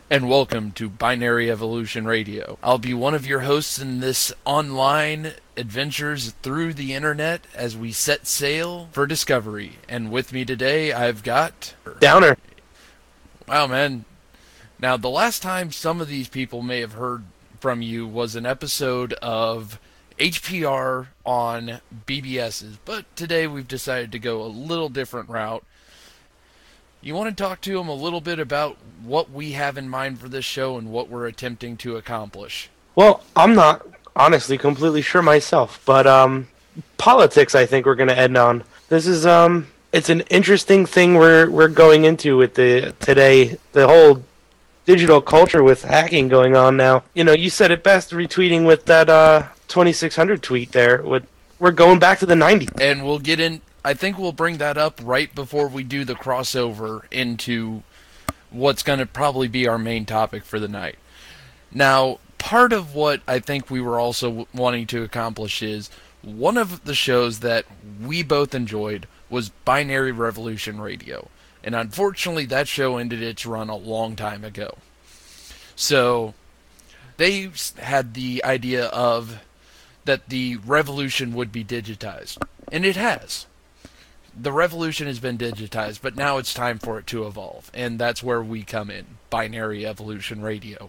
And welcome to Binary Evolution Radio. I'll be one of your hosts in this online adventures through the internet as we set sail for discovery. And with me today, I've got. Downer. Wow, man. Now, the last time some of these people may have heard from you was an episode of HPR on BBS's, but today we've decided to go a little different route. You want to talk to him a little bit about what we have in mind for this show and what we're attempting to accomplish? Well, I'm not honestly completely sure myself, but politics I think we're going to end on. This is it's an interesting thing we're going into with the whole digital culture with hacking going on now. You know, you said it best retweeting with that 2600 tweet there. We're going back to the 90s. And we'll get in. I think we'll bring that up right before we do the crossover into what's going to probably be our main topic for the night. Now, part of what I think we were also wanting to accomplish is one of the shows that we both enjoyed was Binary Revolution Radio. And unfortunately, that show ended its run a long time ago. So, they had the idea of that the revolution would be digitized. And it has. The revolution has been digitized, but now it's time for it to evolve. And that's where we come in, Binary Evolution Radio.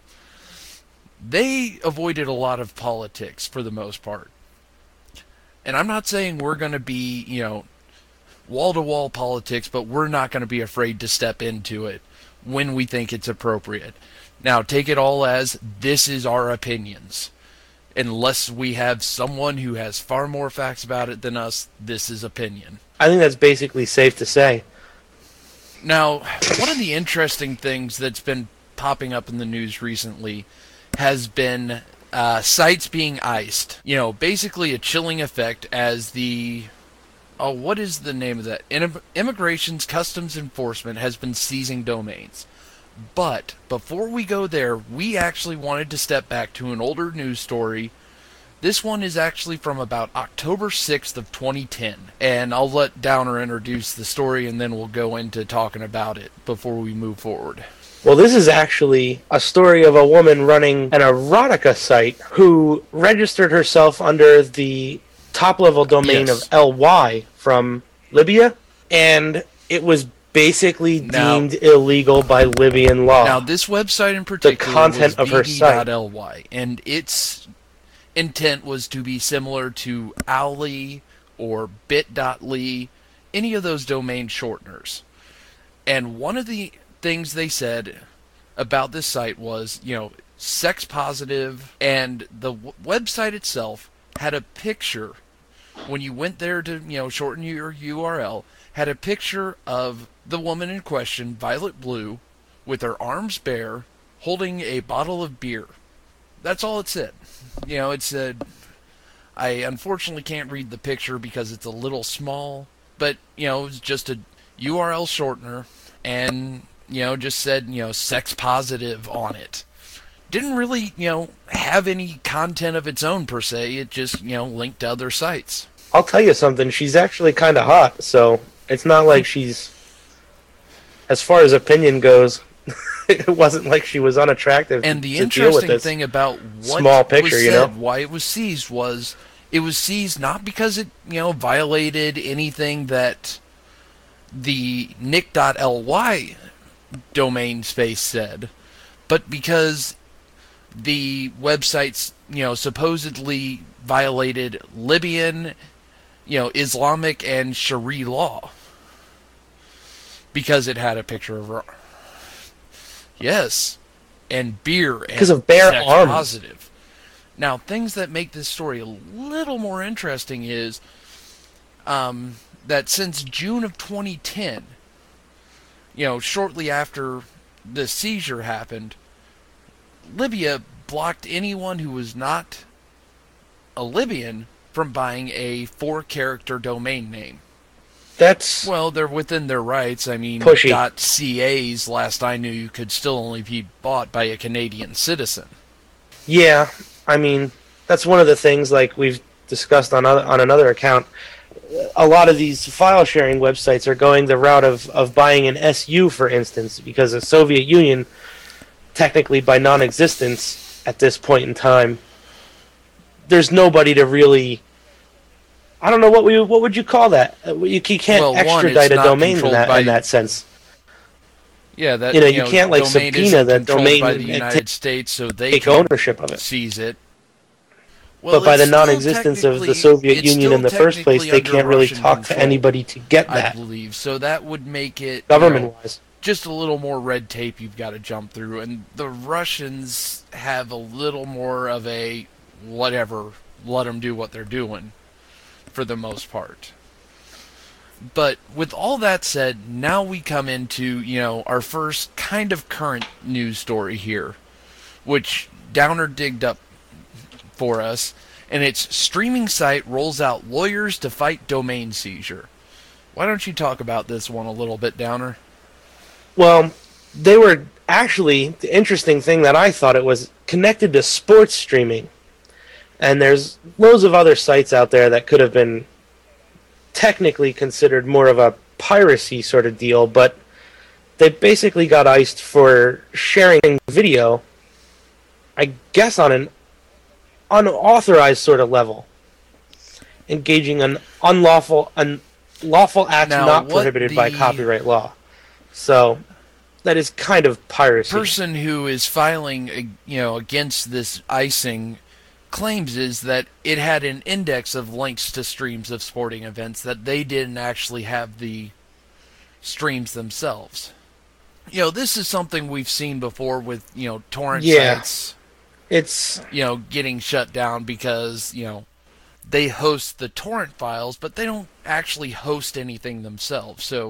They avoided a lot of politics for the most part. And I'm not saying we're going to be, wall-to-wall politics, but we're not going to be afraid to step into it when we think it's appropriate. Now, take it all as this is our opinions. Unless we have someone who has far more facts about it than us, this is opinion. I think that's basically safe to say. Now, one of the interesting things that's been popping up in the news recently has been sites being iced. You know, basically a chilling effect as what is the name of that? Immigration's Customs Enforcement has been seizing domains. But before we go there, we actually wanted to step back to an older news story. This one is actually from about October 6th of 2010. And I'll let Downer introduce the story and then we'll go into talking about it before we move forward. Well, this is actually a story of a woman running an erotica site who registered herself under the top-level domain of LY from Libya, and it was basically deemed illegal by Libyan law. Now, this website in particular, the content of her site, .ly, and its intent was to be similar to Owly or bit.ly, any of those domain shorteners. And one of the things they said about this site was, sex positive, and the website itself had a picture. When you went there to, shorten your URL, had a picture of the woman in question, Violet Blue, with her arms bare, holding a bottle of beer. That's all it said. It said, I unfortunately can't read the picture because it's a little small, but, it was just a URL shortener, and, just said, sex positive on it. Didn't really, have any content of its own per se. It just, linked to other sites. I'll tell you something. She's actually kind of hot, so it's not like she's, as far as opinion goes, it wasn't like she was unattractive. And the interesting thing about what small picture, was said, why it was seized, was it was seized not because it, violated anything that the nick.ly domain space said, but because the websites, supposedly violated Libyan, Islamic and Sharia law. Because it had a picture of her. Yes. And beer. Because of bare arms. Positive. Now, things that make this story a little more interesting is that since June of 2010, shortly after the seizure happened, Libya blocked anyone who was not a Libyan from buying a 4-character domain name. Well, they're within their rights. I mean, pushy. .ca's, last I knew, could still only be bought by a Canadian citizen. Yeah, I mean, that's one of the things, like we've discussed on another account. A lot of these file-sharing websites are going the route of buying an SU, for instance, because the Soviet Union technically by non-existence at this point in time. There's nobody to really. I don't know what would you call that? You can't extradite a domain in that sense. Yeah, that you can't like subpoena that domain by the United States, so they take ownership of it, seize it. Well, but by the non-existence of the Soviet Union in the first place, they can't really talk to anybody to get that. I believe so. That would make it government-wise just a little more red tape you've got to jump through, and the Russians have a little more of a whatever, let them do what they're doing for the most part. But with all that said, now we come into, our first kind of current news story here, which Downer digged up for us, and it's streaming site rolls out lawyers to fight domain seizure. Why don't you talk about this one a little bit, Downer? Well, they were actually, the interesting thing that I thought it was connected to sports streaming. And there's loads of other sites out there that could have been technically considered more of a piracy sort of deal, but they basically got iced for sharing video, I guess on an unauthorized sort of level, engaging in lawful acts not prohibited by copyright law. So that is kind of piracy. The person who is filing, against this icing claims is that it had an index of links to streams of sporting events, that they didn't actually have the streams themselves. This is something we've seen before with, torrent sites. It's getting shut down because, they host the torrent files, but they don't actually host anything themselves. So,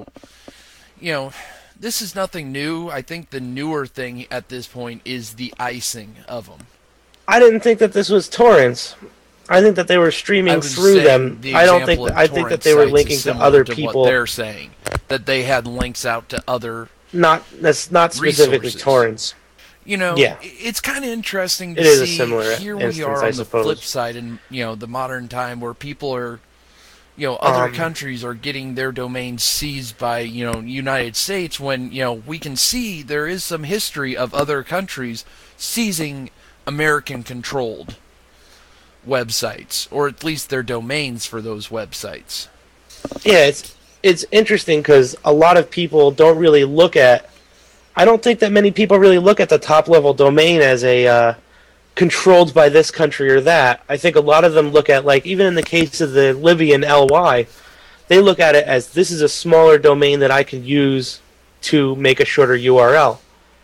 this is nothing new. I think the newer thing at this point is the icing of them. I didn't think that this was torrents. I think that they were streaming through them. I think that they were linking to other people. What they're saying, that they had links out to other. That's not specifically resources. Torrents. It's kind of interesting to see. A similar here we are on the flip side in the modern time where people are, other countries are getting their domains seized by United States, when we can see there is some history of other countries seizing American-controlled websites, or at least their domains for those websites. Yeah, it's interesting because a lot of people don't really look at. I don't think that many people really look at the top-level domain as a controlled by this country or that. I think a lot of them look at, like, even in the case of the Libyan LY, they look at it as this is a smaller domain that I can use to make a shorter URL.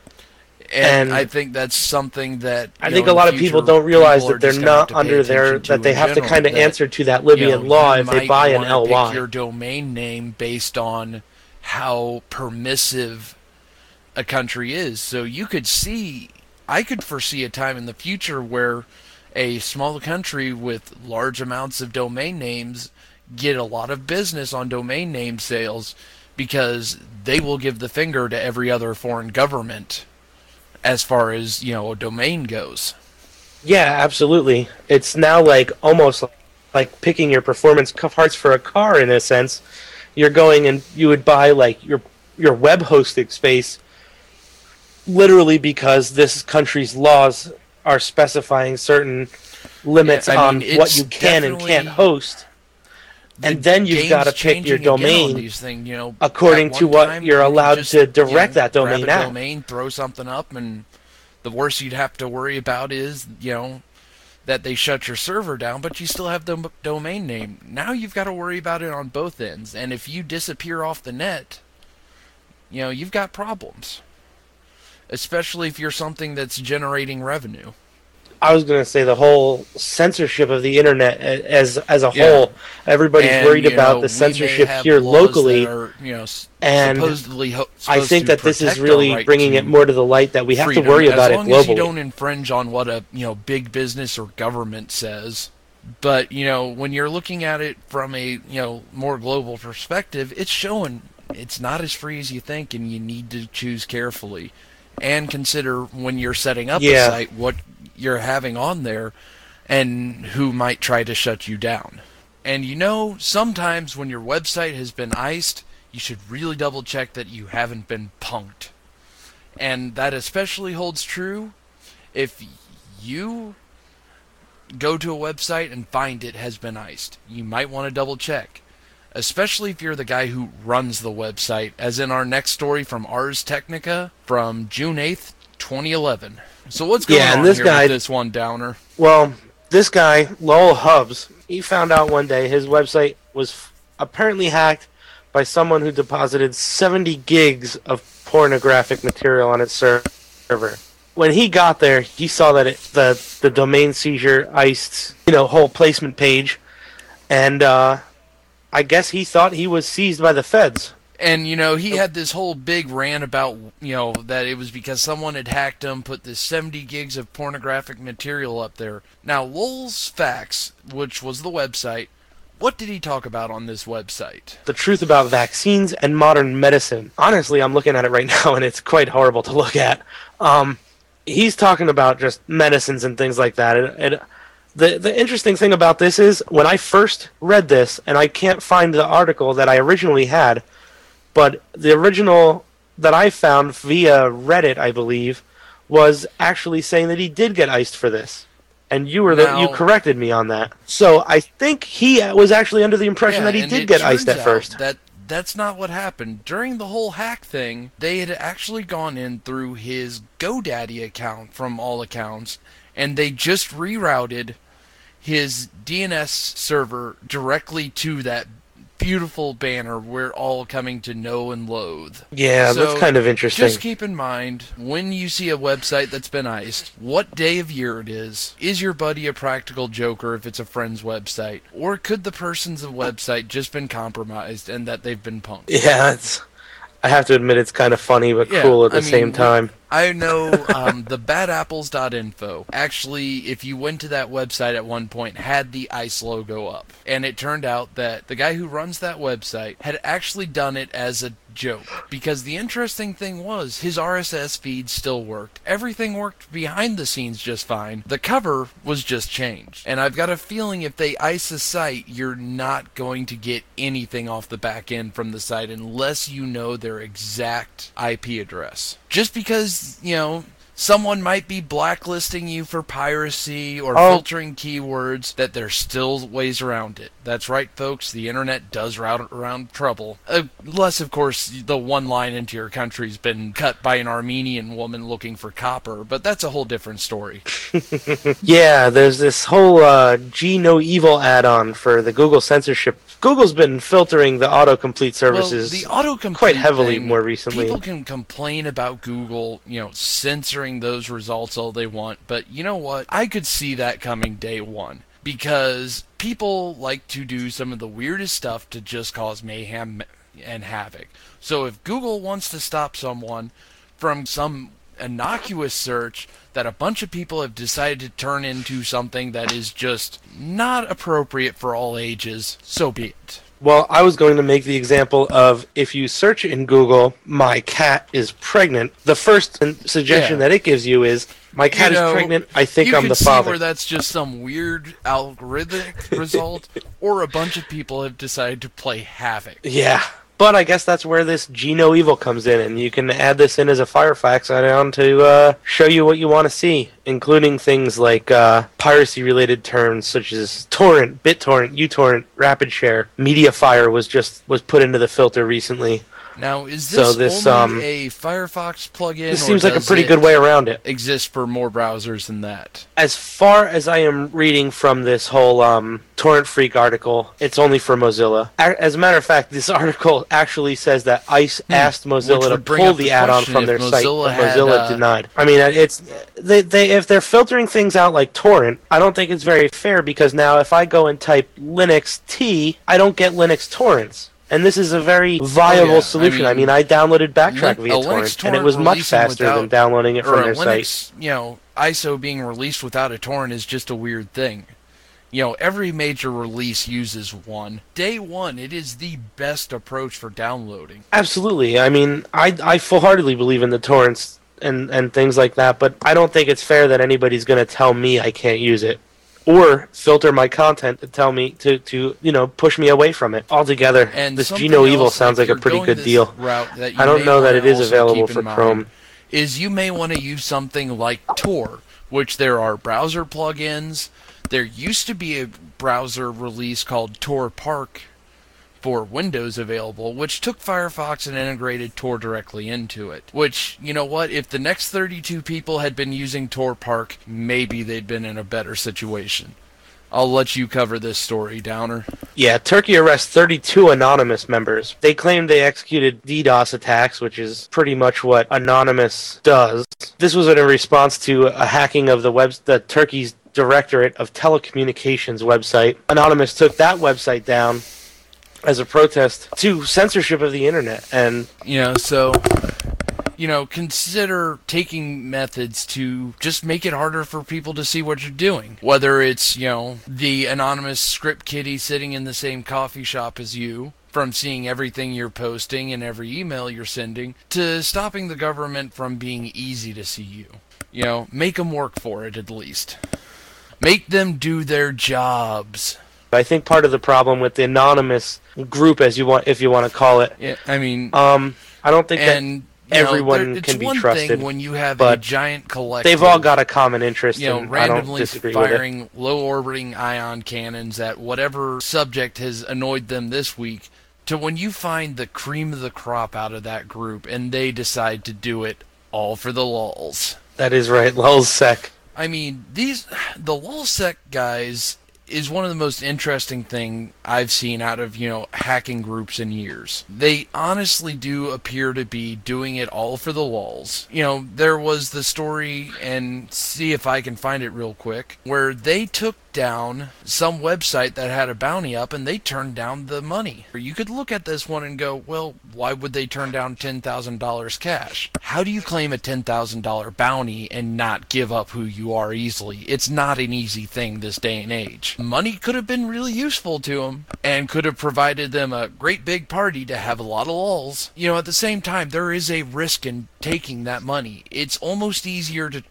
And I think that's something that I think a lot of people don't realize that they're not under their, that they have to kind of answer to that Libyan law if they buy an LY. Pick your domain name based on how permissive a country is. So I could foresee a time in the future where a small country with large amounts of domain names get a lot of business on domain name sales because they will give the finger to every other foreign government as far as, a domain goes. Yeah, absolutely. It's now like almost like picking your performance parts for a car in a sense. You're going and you would buy like your web hosting space literally because this country's laws are specifying certain limits on what you can and can't host. And then you've got to pick your domain according to what you're allowed to direct that domain at. At. Domain, throw something up, and the worst you'd have to worry about is, that they shut your server down, but you still have the domain name. Now you've got to worry about it on both ends, and if you disappear off the net, you've got problems. Especially if you're something that's generating revenue. I was going to say the whole censorship of the internet as a whole. Everybody's worried about the censorship here locally, and supposedly I think that this is really bringing it more to the light that we have to worry about it globally. As long as you don't infringe on what a big business or government says. But when you're looking at it from a more global perspective, it's showing it's not as free as you think, and you need to choose carefully and consider when you're setting up a site what you're having on there and who might try to shut you down. And sometimes when your website has been iced, you should really double check that you haven't been punked. And that especially holds true if you go to a website and find it has been iced. You might want to double check, especially if you're the guy who runs the website, as in our next story from Ars Technica from June 8th, 2011. So what's going on this here guy, with this one downer? Well, this guy, Lowell Hubbs, he found out one day his website was apparently hacked by someone who deposited 70 gigs of pornographic material on its server. When he got there, he saw that the domain seizure iced, whole placement page, and I guess he thought he was seized by the feds. And, he had this whole big rant about, that it was because someone had hacked him, put this 70 gigs of pornographic material up there. Now, Lowell's Facts, which was the website, what did he talk about on this website? The truth about vaccines and modern medicine. Honestly, I'm looking at it right now, and it's quite horrible to look at. He's talking about just medicines and things like that. And the interesting thing about this is, when I first read this, and I can't find the article that I originally had, but the original that I found via Reddit, I believe, was actually saying that he did get iced for this. And you corrected me on that. So I think he was actually under the impression that he did get iced at first. That's not what happened. During the whole hack thing, they had actually gone in through his GoDaddy account, from all accounts, and they just rerouted his DNS server directly to that beautiful banner we're all coming to know and loathe. Yeah, so that's kind of interesting. Just keep in mind, when you see a website that's been iced, what day of year it is your buddy a practical joker if it's a friend's website, or could the person's website just been compromised and that they've been punked? Yeah, I have to admit it's kind of funny but cool at the same time. I know the badapples.info, actually, if you went to that website at one point, had the ICE logo up. And it turned out that the guy who runs that website had actually done it as a joke. Because the interesting thing was, his RSS feed still worked. Everything worked behind the scenes just fine. The cover was just changed. And I've got a feeling if they ICE a site, you're not going to get anything off the back end from the site unless you know their exact IP address. Just because, someone might be blacklisting you for piracy or filtering keywords, that there's still ways around it. That's right, folks, the internet does route around trouble. Unless, of course, the one line into your country's been cut by an Armenian woman looking for copper, but that's a whole different story. Yeah, there's this whole G No Evil add-on for the Google censorship. Google's been filtering the autocomplete services the autocomplete quite heavily more recently. People can complain about Google, censoring those results all they want, but you know what? I could see that coming day one, because people like to do some of the weirdest stuff to just cause mayhem and havoc. So if Google wants to stop someone from some innocuous search that a bunch of people have decided to turn into something that is just not appropriate for all ages, so be it. Well, I was going to make the example of, if you search in Google, "my cat is pregnant," the first suggestion that it gives you is, "my cat is pregnant, I think I'm the father." You can see where that's just some weird algorithmic result, or a bunch of people have decided to play havoc. Yeah. But I guess that's where this G No Evil comes in, and you can add this in as a Firefox add-on to show you what you want to see, including things like piracy-related terms such as torrent, BitTorrent, uTorrent, RapidShare. MediaFire was put into the filter recently. Now, is this only a Firefox plugin? This seems like a pretty good way around it. Exists for more browsers than that? As far as I am reading from this whole Torrent Freak article, it's only for Mozilla. As a matter of fact, this article actually says that ICE asked Mozilla to pull the add-on from their site, but Mozilla denied. I mean, if they're filtering things out like torrent, I don't think it's very fair, because now if I go and type Linux T, I don't get Linux torrents. And this is a very viable solution. I mean, I downloaded Backtrack via torrent, and it was much faster than downloading it from their site. ISO being released without a torrent is just a weird thing. Every major release uses one. Day one, it is the best approach for downloading. Absolutely. I mean, I full-heartedly believe in the torrents and things like that, but I don't think it's fair that anybody's going to tell me I can't use it, or filter my content to tell me to push me away from it altogether. And this G No Evil sounds like a pretty good deal. I don't know that it is available for Chrome. is you may want to use something like Tor, which there are browser plugins. There used to be a browser release called Tor Park for Windows available, which took Firefox and integrated Tor directly into it. Which, you know what, if the next 32 people had been using Tor Park, maybe they'd been in a better situation. I'll let you cover this story, Downer. Yeah, Turkey arrests 32 anonymous members. They claim they executed DDoS attacks, which is pretty much what Anonymous does. This was in response to a hacking of the Turkey's Directorate of Telecommunications website. Anonymous took that website down as a protest to censorship of the internet. And consider taking methods to just make it harder for people to see what you're doing. Whether it's, the anonymous script kiddie sitting in the same coffee shop as you, from seeing everything you're posting and every email you're sending, to stopping the government from being easy to see you. Make them work for it at least. Make them do their jobs. I think part of the problem with the anonymous group, if you want to call it, I don't think that everyone can be trusted. It's one thing when you have a giant collective. They've all got a common interest. Randomly firing low-orbiting ion cannons at whatever subject has annoyed them this week, to when you find the cream of the crop out of that group and they decide to do it all for the lulz. That is right, lulzsec. I mean, the lulzsec guys is one of the most interesting thing I've seen out of, hacking groups in years. They honestly do appear to be doing it all for the lulz. There was the story, and see if I can find it real quick, where they took down some website that had a bounty up and they turned down the money. You could look at this one and go, well, why would they turn down $10,000 cash? How do you claim a $10,000 bounty and not give up who you are easily? It's not an easy thing this day and age. Money could have been really useful to them and could have provided them a great big party to have a lot of lulz. At the same time, there is a risk in taking that money. It's easier to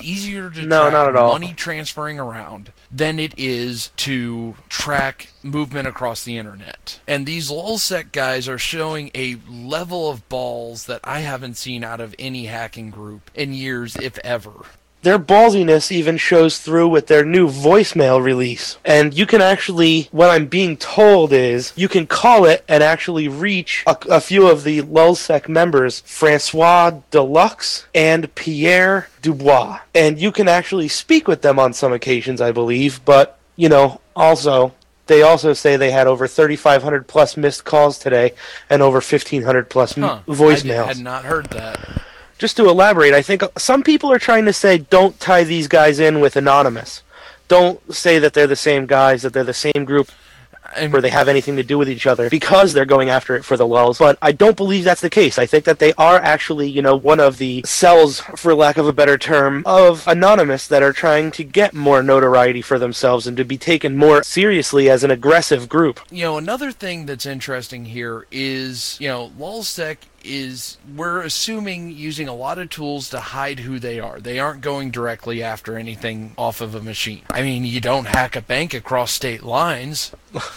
track money transferring around than it is to track movement across the internet. And these lulzsec guys are showing a level of balls that I haven't seen out of any hacking group in years, if ever. Their ballsiness even shows through with their new voicemail release. And you can actually, what I'm being told is, you can call it and actually reach a few of the lulzsec members, Francois Deluxe and Pierre Dubois. And you can actually speak with them on some occasions, I believe, but, also, they also say they had over 3,500 plus missed calls today and over 1,500 plus voicemails. I had not heard that. Just to elaborate, I think some people are trying to say don't tie these guys in with Anonymous. Don't say that they're the same guys, that they're the same group, where they have anything to do with each other, because they're going after it for the lulz. But I don't believe that's the case. I think that they are actually, one of the cells, for lack of a better term, of Anonymous that are trying to get more notoriety for themselves and to be taken more seriously as an aggressive group. Another thing that's interesting here is, lulzsec we're assuming using a lot of tools to hide who they are. They aren't going directly after anything off of a machine. I mean, you don't hack a bank across state lines.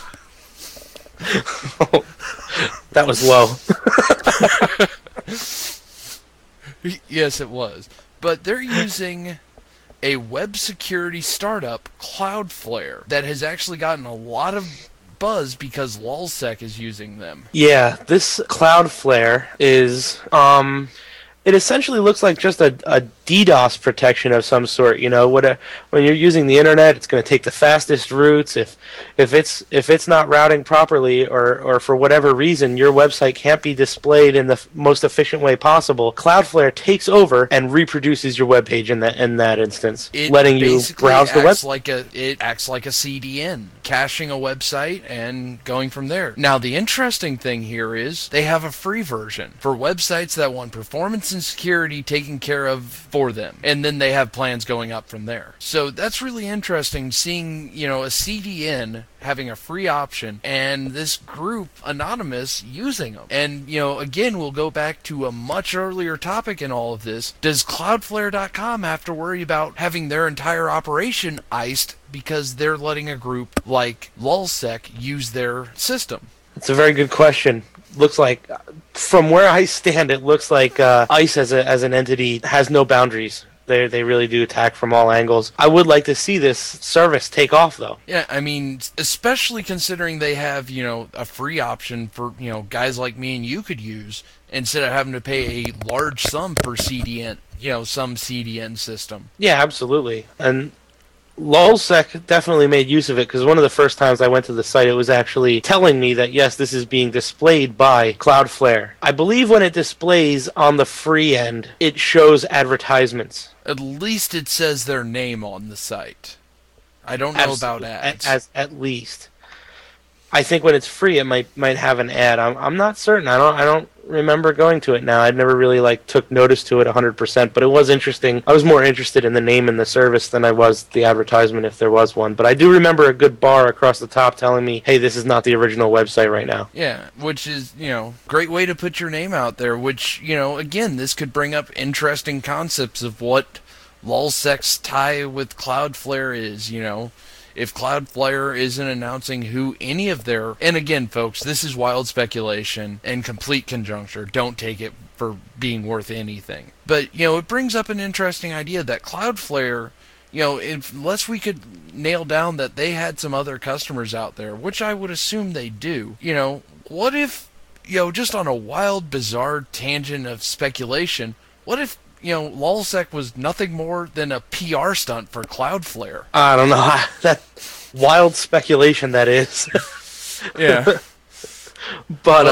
That was low. Yes, it was. But they're using a web security startup, Cloudflare, that has actually gotten a lot of buzz because lulzsec is using them. Yeah, this Cloudflare is, it essentially looks like just a DDoS protection of some sort. When you're using the internet, it's going to take the fastest routes. If it's not routing properly, or for whatever reason your website can't be displayed in the most efficient way possible, Cloudflare takes over and reproduces your web page in that instance, letting you browse the web. It acts like a CDN, caching a website and going from there. Now, the interesting thing here is they have a free version for websites that want performance and security taken care of for them, and then they have plans going up from there. So that's really interesting, seeing a CDN having a free option and this group Anonymous using them. And again, we'll go back to a much earlier topic in all of this. Does Cloudflare.com have to worry about having their entire operation iced because they're letting a group like lulzsec use their system? It's a very good question. looks like, from where I stand, it looks like ICE as an entity has no boundaries. They really do attack from all angles. I would like to see this service take off, though. Yeah, I mean, especially considering they have, a free option for, guys like me and you could use instead of having to pay a large sum per CDN, some CDN system. Yeah, absolutely. And Lulzsec definitely made use of it, because one of the first times I went to the site, it was actually telling me that, yes, this is being displayed by Cloudflare. I believe when it displays on the free end, it shows advertisements. At least it says their name on the site. I don't know about ads. At least. I think when it's free, it might have an ad. I'm not certain. I don't remember going to it now. I never really took notice to it 100%, but it was interesting. I was more interested in the name and the service than I was the advertisement, if there was one. But I do remember a good bar across the top telling me, hey, this is not the original website right now. Yeah, which is, great way to put your name out there, which, again, this could bring up interesting concepts of what Lulzsec's tie with Cloudflare is, If Cloudflare isn't announcing who any of their... And again, folks, this is wild speculation and complete conjecture. Don't take it for being worth anything. But, it brings up an interesting idea that Cloudflare, unless we could nail down that they had some other customers out there, which I would assume they do, what if, just on a wild, bizarre tangent of speculation, what if Lulzsec was nothing more than a PR stunt for Cloudflare? I don't know. That wild speculation, that is. Yeah. But,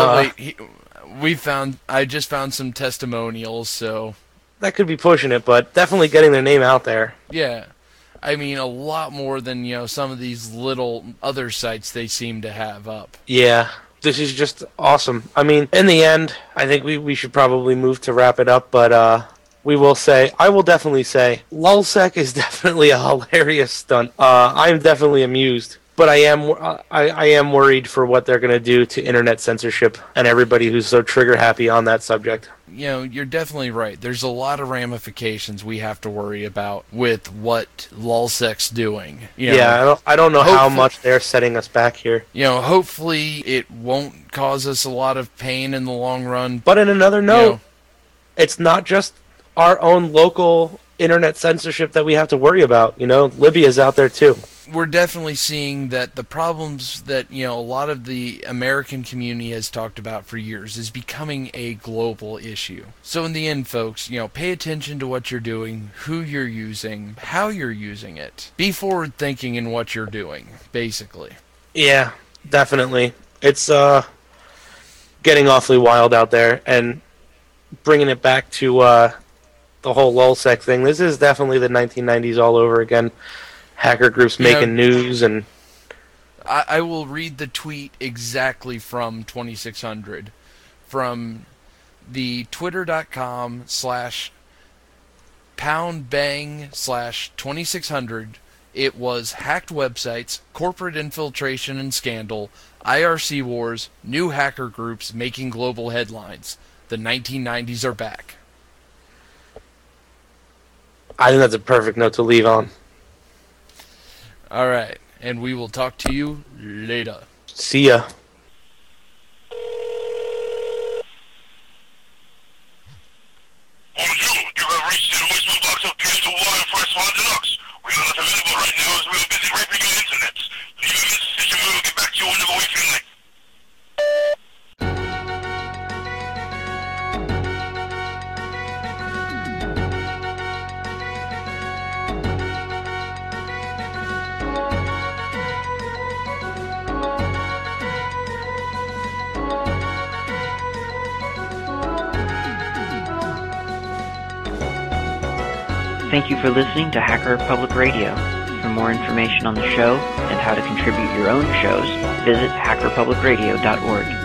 I just found some testimonials, so... That could be pushing it, but definitely getting their name out there. Yeah. I mean, a lot more than, some of these little other sites they seem to have up. Yeah. This is just awesome. I mean, in the end, I think we should probably move to wrap it up, but, I will definitely say, Lulzsec is definitely a hilarious stunt. I'm definitely amused, but I am worried for what they're going to do to internet censorship and everybody who's so trigger happy on that subject. You're definitely right. There's a lot of ramifications we have to worry about with what Lulzsec's doing. Yeah, I don't know how much they're setting us back here. Hopefully it won't cause us a lot of pain in the long run. But in another note, it's not just our own local internet censorship that we have to worry about. Libya's out there too. We're definitely seeing that the problems that, a lot of the American community has talked about for years is becoming a global issue. So in the end, folks, pay attention to what you're doing, who you're using, how you're using it. Be forward thinking in what you're doing, basically. Yeah, definitely. It's getting awfully wild out there, and bringing it back to the whole Lulzsec thing. This is definitely the 1990s all over again. Hacker groups making news, and I will read the tweet exactly from 2600 from the twitter.com/poundbang/2600. It was hacked websites, corporate infiltration and scandal, IRC wars, new hacker groups making global headlines. The 1990s are back. I think that's a perfect note to leave on. All right, and we will talk to you later. See ya. Bonjour, you have reached the voicemail box of Games of War and First One Deluxe. We are not available right now as we are busy raping your internet. Leave a message and we will get back to you whenever we feel like. Thank you for listening to Hacker Public Radio. For more information on the show and how to contribute your own shows, visit hackerpublicradio.org.